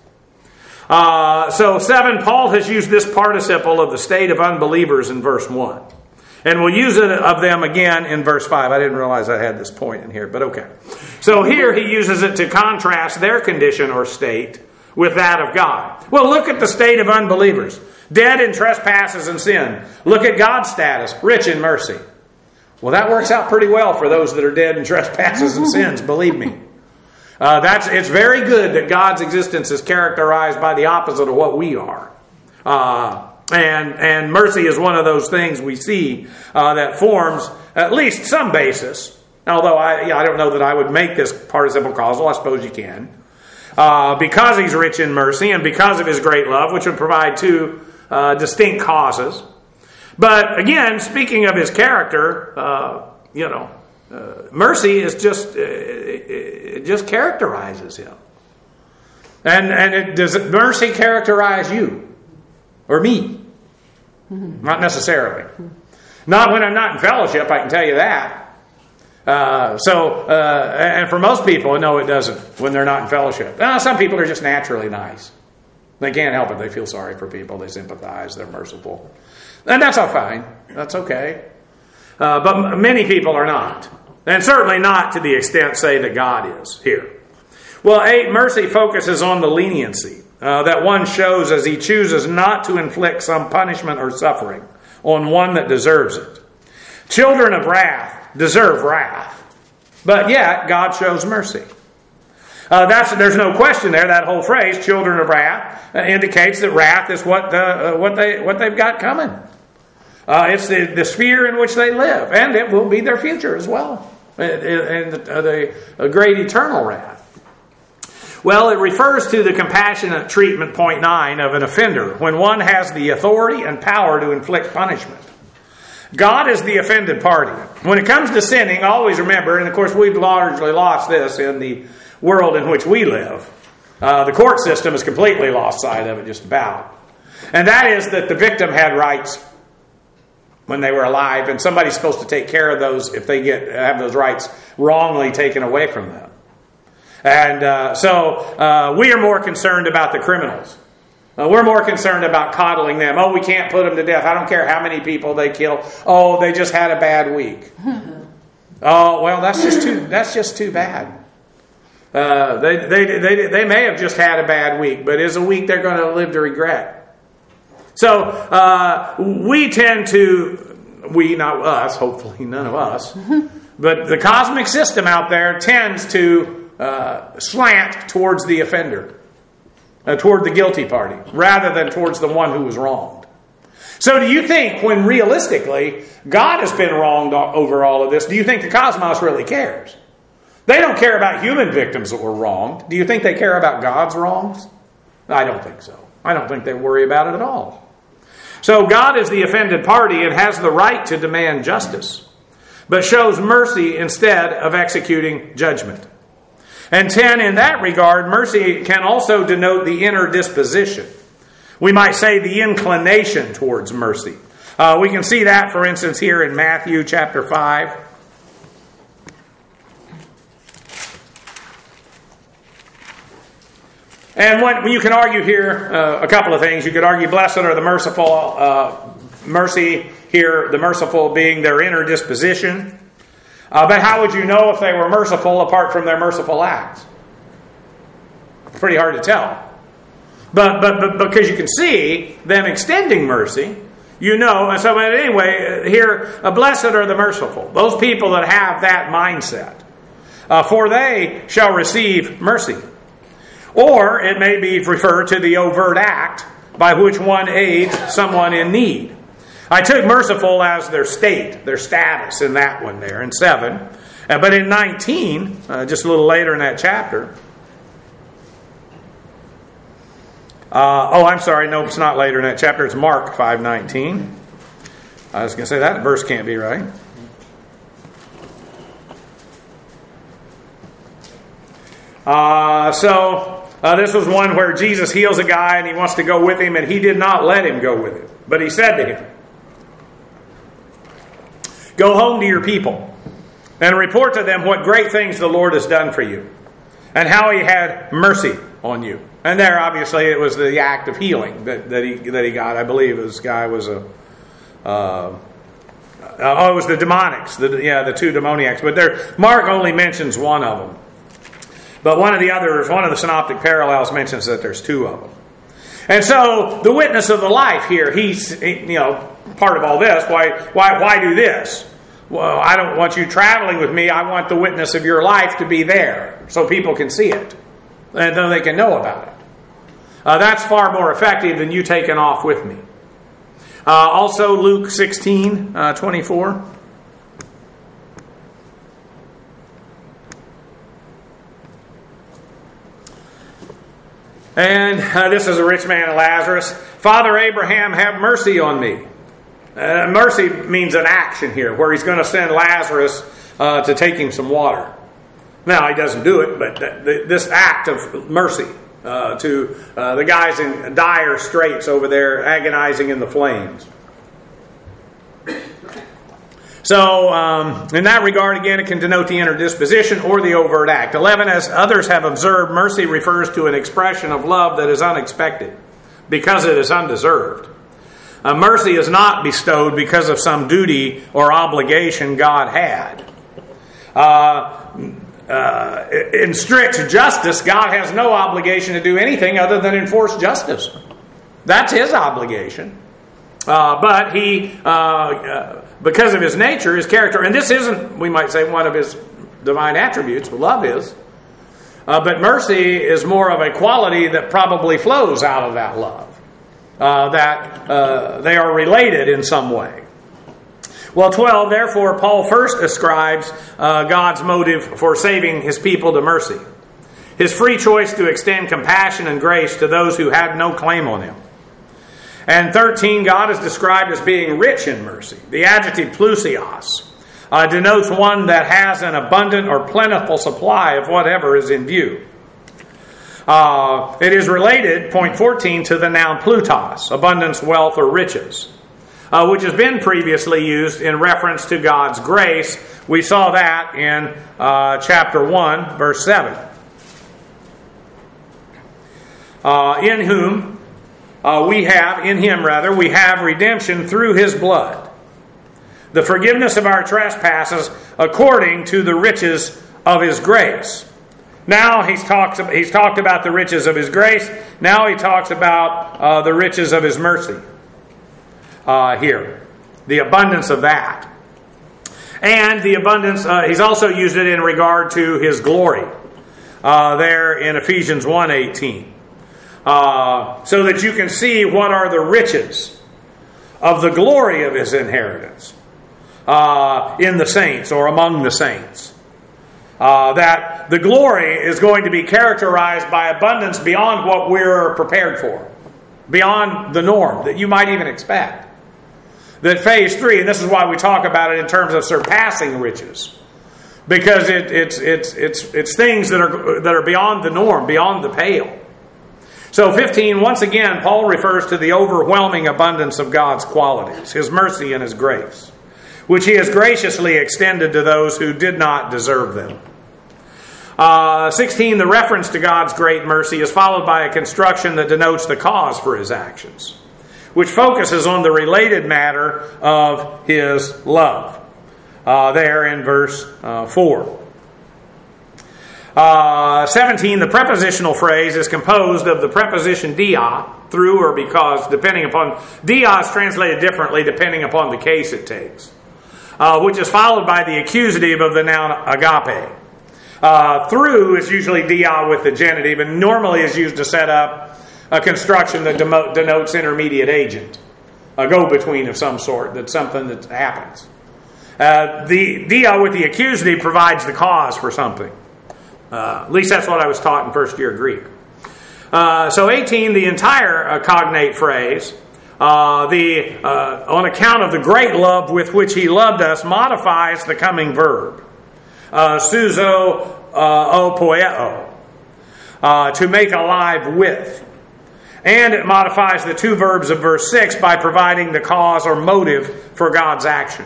Uh, so seven, Paul has used this participle of the state of unbelievers in verse one. And we'll use it of them again in verse five. I didn't realize I had this point in here, but okay. So here he uses it to contrast their condition or state with that of God. Well, look at the state of unbelievers. Dead in trespasses and sin. Look at God's status, rich in mercy. Well, that works out pretty well for those that are dead in trespasses and sins, believe me. Uh, that's it's very good that God's existence is characterized by the opposite of what we are. Uh, and, and mercy is one of those things we see uh, that forms at least some basis. Although I, yeah, I don't know that I would make this participle causal. I suppose you can. Uh, because he's rich in mercy and because of his great love, which would provide two uh, distinct causes. But again, speaking of his character, uh, you know, uh, mercy is just, uh, it just characterizes him. And and it, does it, mercy characterize you? Or me? Mm-hmm. Not necessarily. Not when I'm not in fellowship, I can tell you that. Uh, so, uh, and for most people, no, it doesn't when they're not in fellowship. Now, some people are just naturally nice. They can't help it. They feel sorry for people. They sympathize. They're merciful. And that's all fine. That's okay. Uh, but many people are not. And certainly not to the extent, say, that God is here. Well, eight, mercy focuses on the leniency uh, that one shows as he chooses not to inflict some punishment or suffering on one that deserves it. Children of wrath deserve wrath. But yet, God shows mercy. Uh, that's there's no question there. That whole phrase, "children of wrath," uh, indicates that wrath is what uh, what they what they've got coming. Uh, it's the, the sphere in which they live, and it will be their future as well, and, and the, the a great eternal wrath. Well, it refers to the compassionate treatment, point nine, of an offender when one has the authority and power to inflict punishment. God is the offended party. When it comes to sinning, always remember, and of course we've largely lost this in the world in which we live. Uh, the court system has completely lost sight of it, just about. And that is that the victim had rights when they were alive, and somebody's supposed to take care of those if they get have those rights wrongly taken away from them. And uh, so uh, we are more concerned about the criminals. Uh, we're more concerned about coddling them. Oh, we can't put them to death. I don't care how many people they kill. Oh, they just had a bad week. Oh, well, that's just too that's just too bad. Uh, they, they they they may have just had a bad week, but it's a week they're going to live to regret. So uh, we tend to, we, not us, hopefully none of us, but the cosmic system out there tends to uh, slant towards the offender, uh, toward the guilty party, rather than towards the one who was wronged. So do you think, when realistically God has been wronged over all of this, do you think the cosmos really cares? They don't care about human victims that were wronged. Do you think they care about God's wrongs? I don't think so. I don't think they worry about it at all. So God is the offended party and has the right to demand justice, but shows mercy instead of executing judgment. And ten, in that regard, mercy can also denote the inner disposition. We might say the inclination towards mercy. Uh, we can see that, for instance, here in Matthew chapter five. And what you can argue here, uh, a couple of things. You could argue, blessed are the merciful, uh, mercy here, the merciful being their inner disposition. Uh, but how would you know if they were merciful apart from their merciful acts? Pretty hard to tell. But, but, but because you can see them extending mercy, you know. And so anyway, here, uh, blessed are the merciful. Those people that have that mindset. Uh, for they shall receive mercy. Or it may be referred to the overt act by which one aids someone in need. I took merciful as their state, their status in that one there, in seven. Uh, but in nineteen, uh, just a little later in that chapter, uh, oh, I'm sorry, no, it's not later in that chapter, it's Mark five nineteen. I was going to say that verse can't be right. Uh, so, uh, this was one where Jesus heals a guy and he wants to go with him, and he did not let him go with him. But he said to him, "Go home to your people and report to them what great things the Lord has done for you and how he had mercy on you." And there, obviously, it was the act of healing that, that he that he got. I believe this guy was a... Uh, oh, it was the demonics. The, yeah, the two demoniacs. But there, Mark only mentions one of them. But one of the others, one of the synoptic parallels mentions that there's two of them. And so, the witness of the life here, he's, you know, part of all this. Why, why, why do this? Well, I don't want you traveling with me. I want the witness of your life to be there so people can see it. And then they can know about it. Uh, that's far more effective than you taking off with me. Uh, also, Luke sixteen, uh, twenty-four. And uh, this is a rich man and Lazarus. "Father Abraham, have mercy on me." Uh, mercy means an action here, where he's going to send Lazarus uh, to take him some water. Now, he doesn't do it, but th- th- this act of mercy uh, to uh, the guys in dire straits over there, agonizing in the flames. So, um, in that regard, again, it can denote the inner disposition or the overt act. eleven, as others have observed, mercy refers to an expression of love that is unexpected because it is undeserved. Uh, mercy is not bestowed because of some duty or obligation God had. Uh, uh, in strict justice, God has no obligation to do anything other than enforce justice. That's his obligation. Uh, but he, uh, uh, because of his nature, his character, and this isn't, we might say, one of his divine attributes, but love is. Uh, but mercy is more of a quality that probably flows out of that love. Uh, that uh, they are related in some way. Well, twelve, therefore, Paul first ascribes uh, God's motive for saving his people to mercy. His free choice to extend compassion and grace to those who had no claim on him. And thirteen, God is described as being rich in mercy. The adjective plusios uh, denotes one that has an abundant or plentiful supply of whatever is in view. Uh, it is related, point fourteen, to the noun plutos, abundance, wealth, or riches, uh, which has been previously used in reference to God's grace. We saw that in uh, chapter one, verse seven. Uh, in whom uh, we have, in him rather, we have redemption through his blood, the forgiveness of our trespasses according to the riches of his grace. Now he's talked, he's talked about the riches of his grace. Now he talks about uh, the riches of his mercy uh, here. The abundance of that. And the abundance, uh, he's also used it in regard to his glory. Uh, there in Ephesians one eighteen. Uh, so that you can see what are the riches of the glory of his inheritance uh, in the saints or among the saints. Uh, that the glory is going to be characterized by abundance beyond what we're prepared for. Beyond the norm that you might even expect. That phase three, and this is why we talk about it in terms of surpassing riches. Because it, it's, it's, it's, it's things that are, that are beyond the norm, beyond the pale. So fifteen, once again, Paul refers to the overwhelming abundance of God's qualities, his mercy and his grace, which he has graciously extended to those who did not deserve them. Uh, sixteen, the reference to God's great mercy is followed by a construction that denotes the cause for his actions, which focuses on the related matter of His love. Uh, there in verse uh, four. Uh, seventeen, the prepositional phrase is composed of the preposition dia, through or because, depending upon, dia is translated differently depending upon the case it takes, uh, which is followed by the accusative of the noun agape. Uh, through is usually dia with the genitive, and normally is used to set up a construction that demo- denotes intermediate agent, a go-between of some sort, that's something that happens. Uh, the dia with the accusative provides the cause for something. Uh, at least that's what I was taught in first year Greek. Uh, so eighteen, the entire uh, cognate phrase, uh, the uh, on account of the great love with which He loved us, modifies the coming verb, uh, suzo uh, o poieo, uh, to make alive with. And it modifies the two verbs of verse six by providing the cause or motive for God's action.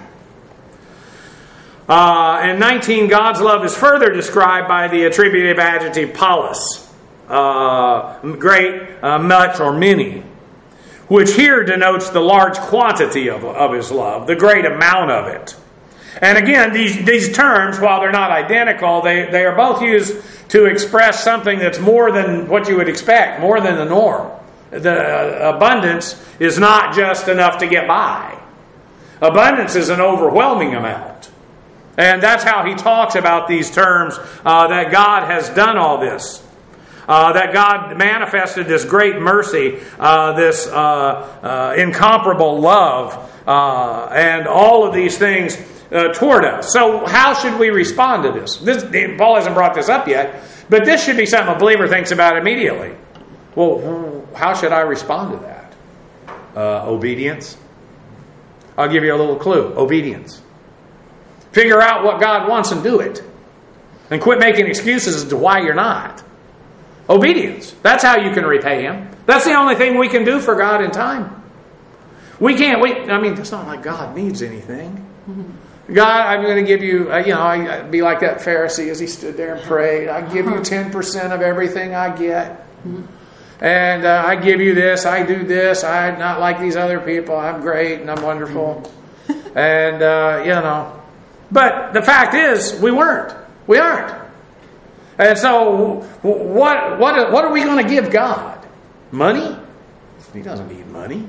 Uh, and nineteen, God's love is further described by the attributive adjective paulus, uh, great, uh, much, or many, which here denotes the large quantity of, of His love, the great amount of it. And again, these, these terms, while they're not identical, they, they are both used to express something that's more than what you would expect, more than the norm. The uh, abundance is not just enough to get by. Abundance is an overwhelming amount. And that's how he talks about these terms, uh, that God has done all this. Uh, that God manifested this great mercy, uh, this uh, uh, incomparable love, uh, and all of these things uh, toward us. So how should we respond to this? this? Paul hasn't brought this up yet, but this should be something a believer thinks about immediately. Well, how should I respond to that? Uh, obedience. I'll give you a little clue. Obedience. Figure out what God wants and do it. And quit making excuses as to why you're not. Obedience. That's how you can repay Him. That's the only thing we can do for God in time. We can't, we, I mean, it's not like God needs anything. God, I'm going to give you, uh, you know, I, I'd be like that Pharisee as he stood there and prayed. I give you ten percent of everything I get. And uh, I give you this, I do this, I'm not like these other people, I'm great and I'm wonderful. And, uh, you know. But the fact is, we weren't. We aren't. And so, what what what are we going to give God? Money? He doesn't need money.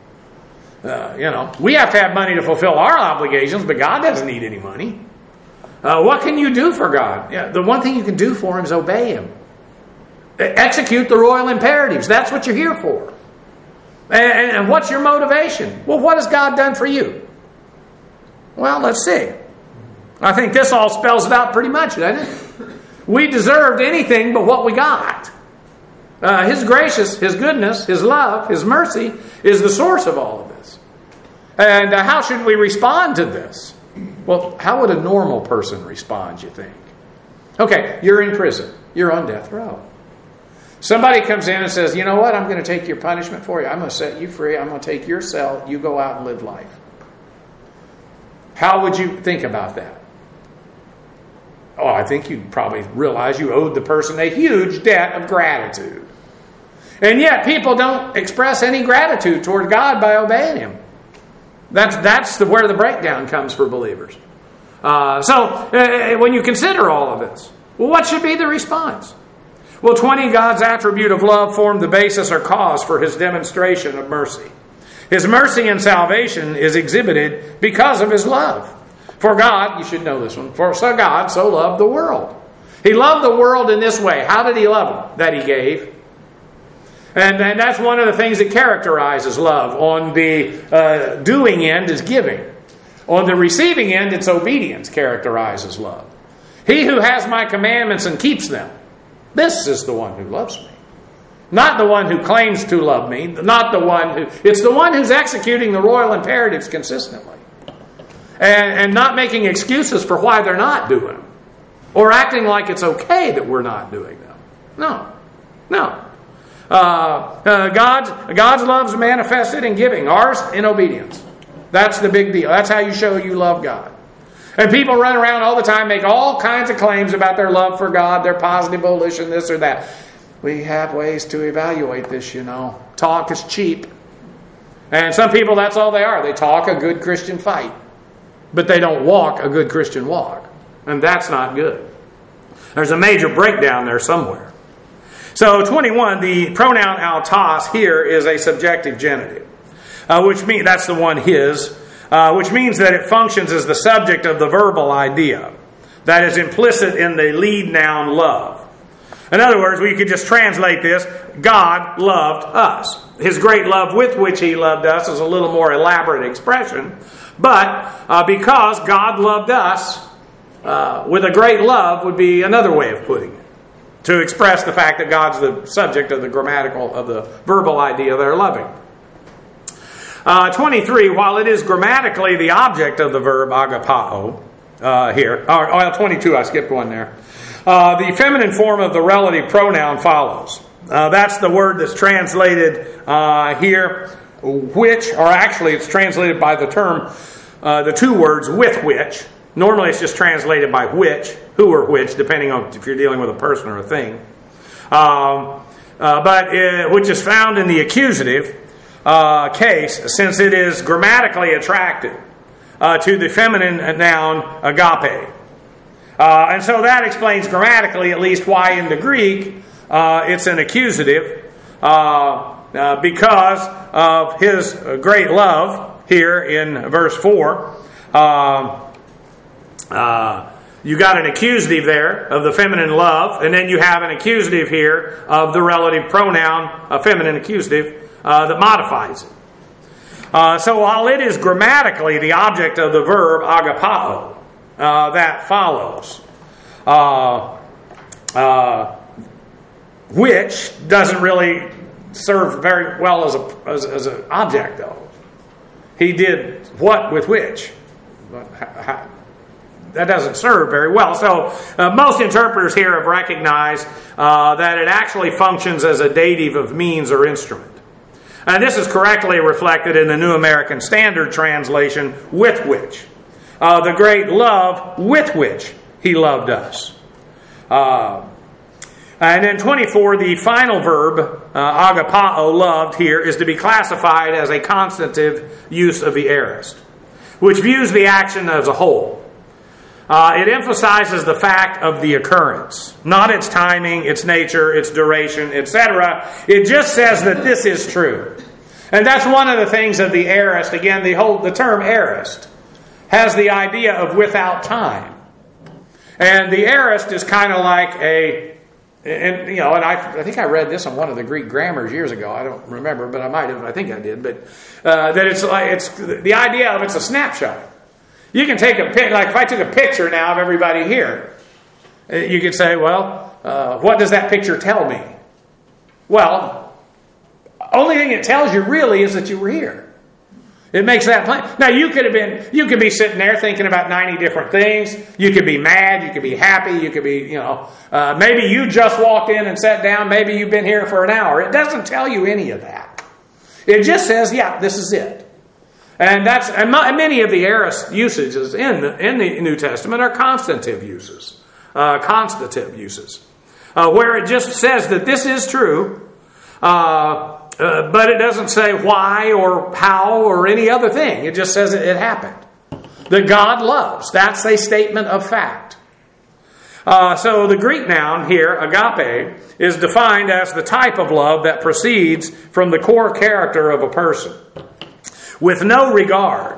Uh, you know, we have to have money to fulfill our obligations, but God doesn't need any money. Uh, what can you do for God? Yeah, the one thing you can do for Him is obey Him. Execute the royal imperatives. That's what you're here for. And, and, and what's your motivation? Well, what has God done for you? Well, let's see. I think this all spells it out pretty much, doesn't it? We deserved anything but what we got. Uh, His gracious, His goodness, His love, His mercy is the source of all of this. And uh, how should we respond to this? Well, how would a normal person respond, you think? Okay, you're in prison. You're on death row. Somebody comes in and says, you know what, I'm going to take your punishment for you. I'm going to set you free. I'm going to take your cell. You go out and live life. How would you think about that? Oh, I think you'd probably realize you owed the person a huge debt of gratitude. And yet people don't express any gratitude toward God by obeying Him. That's that's the, where the breakdown comes for believers. Uh, so uh, when you consider all of this, well, what should be the response? Well, twenty, God's attribute of love formed the basis or cause for His demonstration of mercy. His mercy and salvation is exhibited because of His love. For God, you should know this one, for so God so loved the world. He loved the world in this way. How did He love them? That He gave. And, and that's one of the things that characterizes love. On the uh, doing end is giving. On the receiving end, it's obedience characterizes love. He who has my commandments and keeps them, this is the one who loves me. Not the one who claims to love me. Not the one who... It's the one who's executing the royal imperatives consistently. And, and not making excuses for why they're not doing them. Or acting like it's okay that we're not doing them. No. No. Uh, uh, God's, God's love is manifested in giving. Ours in obedience. That's the big deal. That's how you show you love God. And people run around all the time, make all kinds of claims about their love for God, their positive volition, this or that. We have ways to evaluate this, you know. Talk is cheap. And some people, that's all they are. They talk a good Christian fight, but they don't walk a good Christian walk. And that's not good. There's a major breakdown there somewhere. So twenty-one, the pronoun autos here is a subjective genitive, uh, which means that's the one his, uh, which means that it functions as the subject of the verbal idea that is implicit in the lead noun love. In other words, we could just translate this: God loved us. His great love with which He loved us is a little more elaborate expression, but uh, because God loved us uh, with a great love would be another way of putting it, to express the fact that God's the subject of the grammatical, of the verbal idea they're loving. Uh, twenty-three, while it is grammatically the object of the verb agapao uh, here, or, or twenty-two, I skipped one there. Uh, the feminine form of the relative pronoun follows. Uh, that's the word that's translated uh, here, which, or actually it's translated by the term, uh, the two words with which. Normally it's just translated by which, who or which, depending on if you're dealing with a person or a thing. Um, uh, but uh, which is found in the accusative uh, case, since it is grammatically attractive uh, to the feminine noun agape. Uh, and so that explains grammatically, at least, why in the Greek uh, it's an accusative, uh, uh, because of His great love here in verse four. Uh, uh, you got an accusative there of the feminine love, and then you have an accusative here of the relative pronoun, a feminine accusative, uh, that modifies it. Uh, so while it is grammatically the object of the verb agapao, Uh, that follows, uh, uh, which doesn't really serve very well as a as, as an object, though. He did what with which? That doesn't serve very well. So uh, most interpreters here have recognized uh, that it actually functions as a dative of means or instrument. And this is correctly reflected in the New American Standard translation, with which. Uh, the great love with which He loved us. Uh, and then twenty-four, the final verb, uh, agapao, loved, here, is to be classified as a constantive use of the aorist, which views the action as a whole. Uh, it emphasizes the fact of the occurrence, not its timing, its nature, its duration, et cetera. It just says that this is true. And that's one of the things of the aorist. Again, the whole the term aorist has the idea of without time. And the aorist is kind of like a, and you know, and I, I think I read this on one of the Greek grammars years ago. I don't remember, but I might have. I think I did. But uh, that it's like it's the idea of it's a snapshot. You can take a pic, like if I took a picture now of everybody here, you could say, well, uh, what does that picture tell me? Well, only thing it tells you really is that you were here. It makes that plain. Now you could have been, you could be sitting there thinking about ninety different things. You could be mad. You could be happy. You could be, you know, uh, maybe you just walked in and sat down. Maybe you've been here for an hour. It doesn't tell you any of that. It just says, yeah, this is it. And that's, and many of the aorist usages in the, in the New Testament are constantive uses, uh, constative uses, uh, where it just says that this is true. Uh, Uh, but it doesn't say why or how or any other thing. It just says it, it happened. That God loves. That's a statement of fact. Uh, so the Greek noun here, agape, is defined as the type of love that proceeds from the core character of a person. With no regard.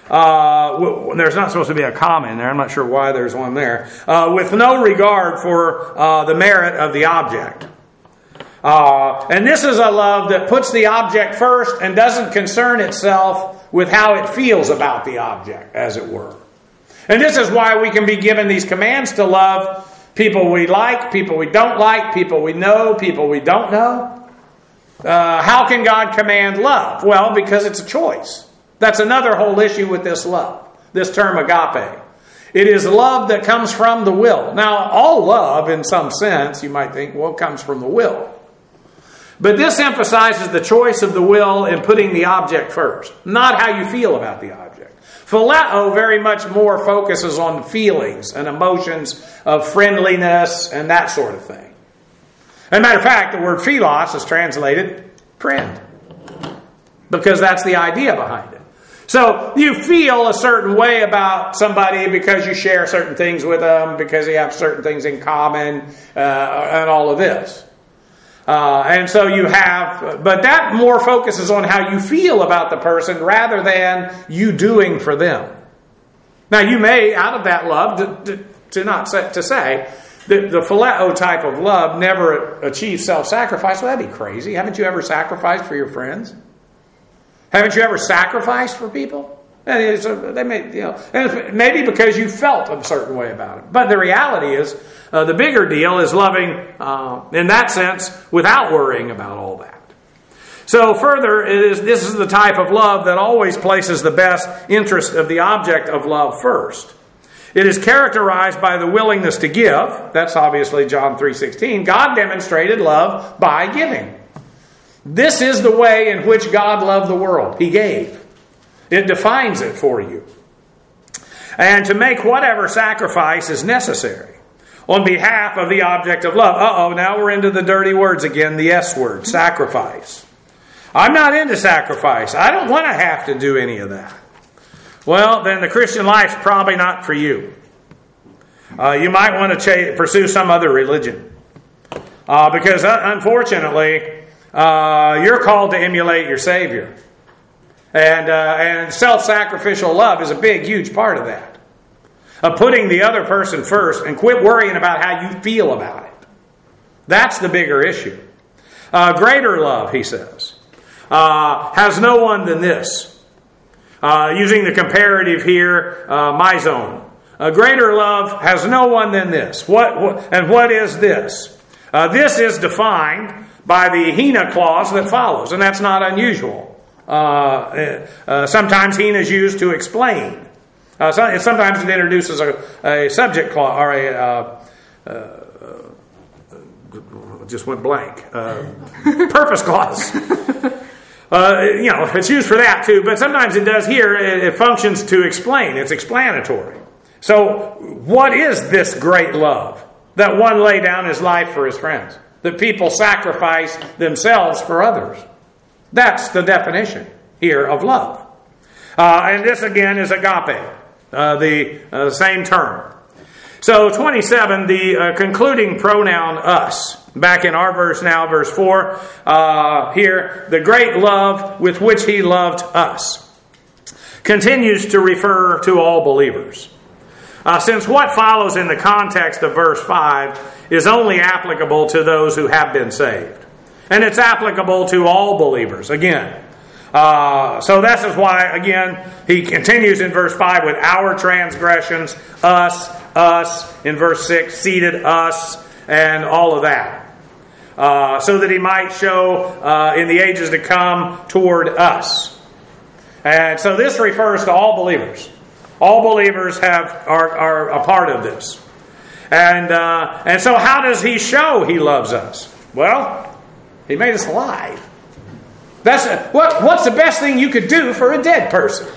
Uh, there's not supposed to be a comma in there. I'm not sure why there's one there. Uh, with no regard for uh, the merit of the object. Uh, and this is a love that puts the object first and doesn't concern itself with how it feels about the object, as it were. And this is why we can be given these commands to love people we like, people we don't like, people we know, people we don't know. Uh, how can God command love? Well, because it's a choice. That's another whole issue with this love, this term agape. It is love that comes from the will. Now, all love, in some sense, you might think, well, comes from the will. But this emphasizes the choice of the will in putting the object first, not how you feel about the object. Phileo very much more focuses on feelings and emotions of friendliness and that sort of thing. As a matter of fact, the word philos is translated friend. because that's the idea behind it. So you feel a certain way about somebody because you share certain things with them, because you have certain things in common, uh, and all of this. Uh, and so you have, but that more focuses on how you feel about the person rather than you doing for them. Now you may, out of that love, to, to, to not say, to say, the, the phileo type of love never achieves self-sacrifice. Well, that'd be crazy. Haven't you ever sacrificed for your friends? Haven't you ever sacrificed for people? And it's, uh, they may, you know, and maybe because you felt a certain way about it. But the reality is, uh, the bigger deal is loving, uh, in that sense, without worrying about all that. So further, it is this is the type of love that always places the best interest of the object of love first. It is characterized by the willingness to give. That's obviously John three sixteen. God demonstrated love by giving. This is the way in which God loved the world. He gave. It defines it for you. And to make whatever sacrifice is necessary on behalf of the object of love. Uh-oh, now we're into the dirty words again, the S word, sacrifice. I'm not into sacrifice. I don't want to have to do any of that. Well, then the Christian life's probably not for you. Uh, you might want to ch- pursue some other religion. Uh, because uh, unfortunately... Uh, you're called to emulate your Savior. And uh, and self-sacrificial love is a big, huge part of that. Of putting the other person first and quit worrying about how you feel about it. That's the bigger issue. Uh, greater love, he says, uh, has no one than this. Uh, using the comparative here, uh, mizone. A greater love has no one than this. What, what and what is this? Uh, this is defined by the hina clause that follows, and that's not unusual. Uh, uh, sometimes hina is used to explain. Uh, so, sometimes it introduces a, a subject clause, or a, uh, uh, just went blank, uh, purpose clause. Uh, you know, it's used for that too, but sometimes it does here, it, it functions to explain. It's explanatory. So, what is this great love? That one lay down his life for his friends. That people sacrifice themselves for others. That's the definition here of love. Uh, and this again is agape, uh, the uh, same term. So twenty-seven, the uh, concluding pronoun us. Back in our verse now, verse four, uh, here, the great love with which he loved us continues to refer to all believers. Uh, since what follows in the context of verse five is only applicable to those who have been saved. And it's applicable to all believers, again. Uh, so this is why, again, he continues in verse five with our transgressions, us, us, in verse six, seated us, and all of that. Uh, so that he might show uh, in the ages to come toward us. And so this refers to all believers. All believers have are, are a part of this. And uh, and so how does he show he loves us? Well, he made us alive. That's a, what. What's the best thing you could do for a dead person?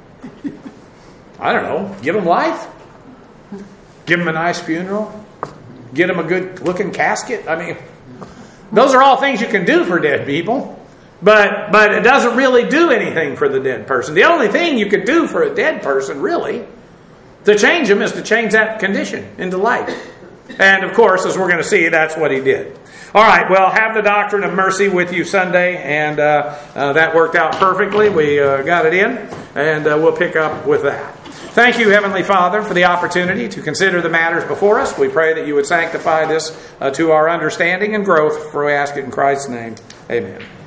I don't know. Give him life. Give him a nice funeral. Get him a good-looking casket. I mean, those are all things you can do for dead people. But but it doesn't really do anything for the dead person. The only thing you could do for a dead person, really, to change him is to change that condition into life. And of course, as we're going to see, that's what he did. All right, well, have the doctrine of mercy with you Sunday, and uh, uh, that worked out perfectly. We uh, got it in, and uh, we'll pick up with that. Thank you, Heavenly Father, for the opportunity to consider the matters before us. We pray that you would sanctify this uh, to our understanding and growth, for we ask it in Christ's name. Amen.